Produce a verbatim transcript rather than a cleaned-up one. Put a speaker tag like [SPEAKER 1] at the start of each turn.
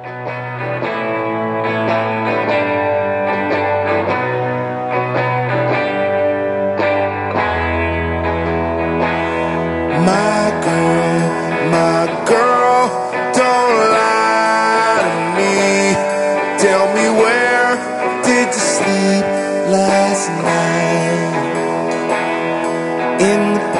[SPEAKER 1] My girl, my girl, don't lie to me. Tell me, where did you sleep last night? In the